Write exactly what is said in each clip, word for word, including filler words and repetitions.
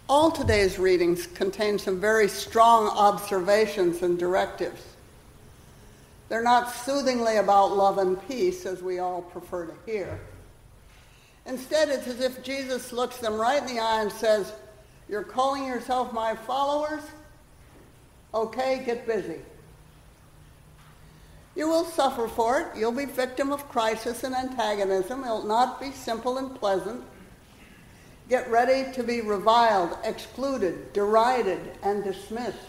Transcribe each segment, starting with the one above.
All today's readings contain some very strong observations and directives. They're not soothingly about love and peace, as we all prefer to hear. Instead, it's as if Jesus looks them right in the eye and says, "You're calling yourself my followers? Okay, get busy. You will suffer for it. You'll be victim of crisis and antagonism. It'll not be simple and pleasant. Get ready to be reviled, excluded, derided, and dismissed."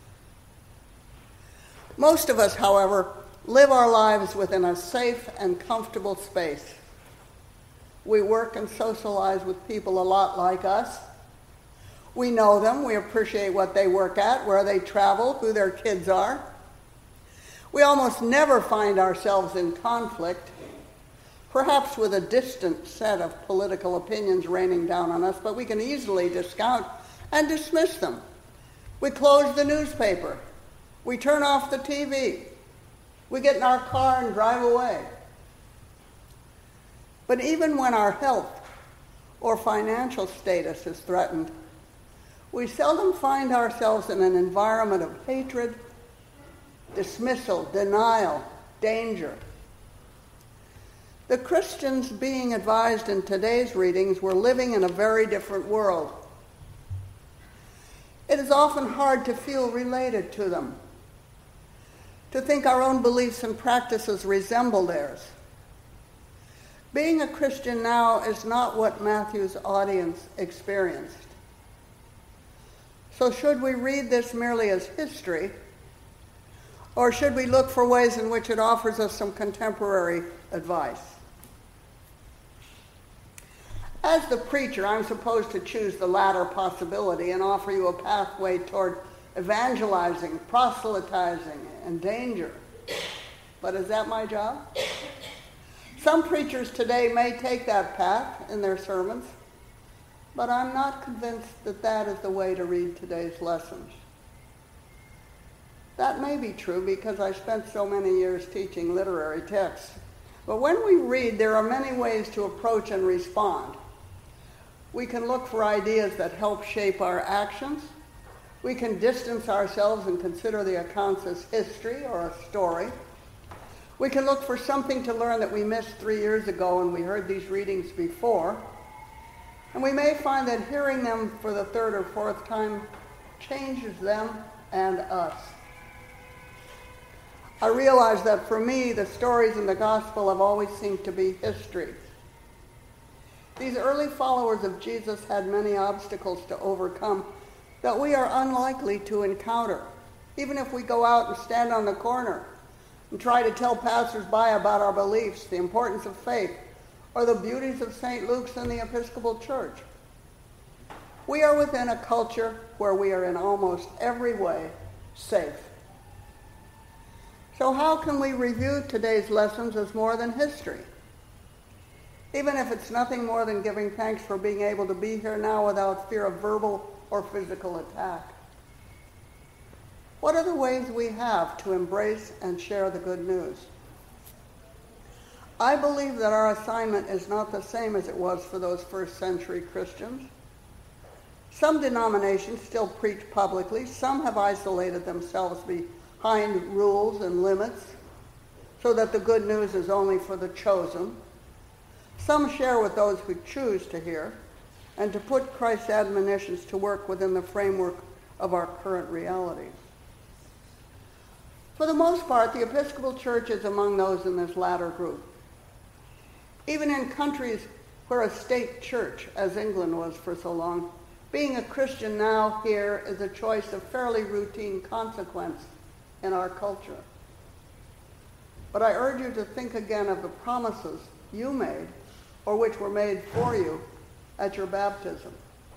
Most of us, however, live our lives within a safe and comfortable space. We work and socialize with people a lot like us. We know them. We appreciate what they work at, where they travel, who their kids are. We almost never find ourselves in conflict, perhaps with a distant set of political opinions raining down on us, but we can easily discount and dismiss them. We close the newspaper. We turn off the T V. We get in our car and drive away. But even when our health or financial status is threatened, we seldom find ourselves in an environment of hatred, dismissal, denial, danger. The Christians being advised in today's readings were living in a very different world. It is often hard to feel related to them, to think our own beliefs and practices resemble theirs. Being a Christian now is not what Matthew's audience experienced. So should we read this merely as history, or should we look for ways in which it offers us some contemporary advice? As the preacher, I'm supposed to choose the latter possibility and offer you a pathway toward evangelizing, proselytizing, and danger. But is that my job? Some preachers today may take that path in their sermons, but I'm not convinced that that is the way to read today's lessons. That may be true because I spent so many years teaching literary texts. But when we read, there are many ways to approach and respond. We can look for ideas that help shape our actions. We can distance ourselves and consider the accounts as history or a story. We can look for something to learn that we missed three years ago when we heard these readings before. And we may find that hearing them for the third or fourth time changes them and us. I realize that for me, the stories in the gospel have always seemed to be history. These early followers of Jesus had many obstacles to overcome that we are unlikely to encounter, even if we go out and stand on the corner and try to tell passers-by about our beliefs, the importance of faith, or the beauties of Saint Luke's and the Episcopal Church. We are within a culture where we are in almost every way safe. So how can we review today's lessons as more than history? Even if it's nothing more than giving thanks for being able to be here now without fear of verbal or physical attack. What are the ways we have to embrace and share the good news? I believe that our assignment is not the same as it was for those first century Christians. Some denominations still preach publicly. Some have isolated themselves behind rules and limits so that the good news is only for the chosen. Some share with those who choose to hear and to put Christ's admonitions to work within the framework of our current realities. For the most part, the Episcopal Church is among those in this latter group. Even in countries where a state church, as England was for so long, being a Christian now here is a choice of fairly routine consequence in our culture. But I urge you to think again of the promises you made or which were made for you at your baptism.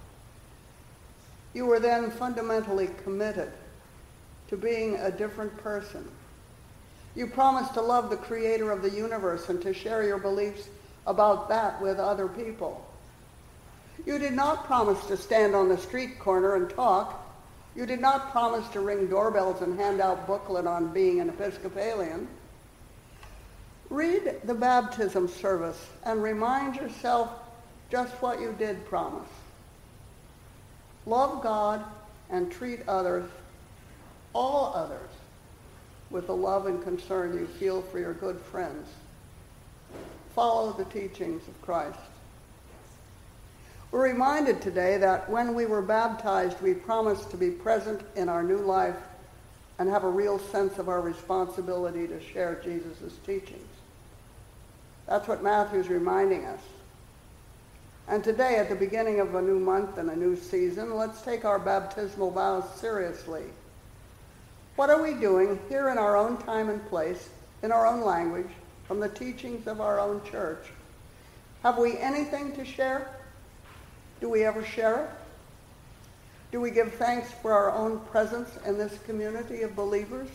You were then fundamentally committed to being a different person. You promised to love the creator of the universe and to share your beliefs about that with other people. You did not promise to stand on the street corner and talk. You did not promise to ring doorbells and hand out booklet on being an Episcopalian. Read the baptism service and remind yourself just what you did promise. Love God and treat others, all others, with the love and concern you feel for your good friends. Follow the teachings of Christ. We're reminded today that when we were baptized, we promised to be present in our new life and have a real sense of our responsibility to share Jesus' teachings. That's what Matthew's reminding us. And today, at the beginning of a new month and a new season, let's take our baptismal vows seriously. What are we doing here in our own time and place, in our own language, from the teachings of our own church? Have we anything to share? Do we ever share it? Do we give thanks for our own presence in this community of believers?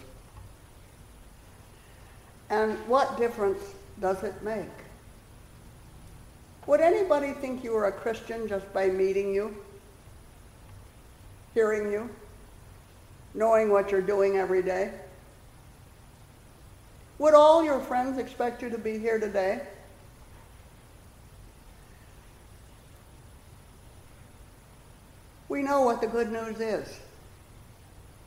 And what difference does it make? Would anybody think you were a Christian just by meeting you, hearing you, knowing what you're doing every day? Would all your friends expect you to be here today? We know what the good news is.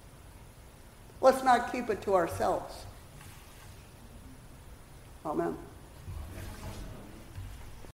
Let's not keep it to ourselves. Amen.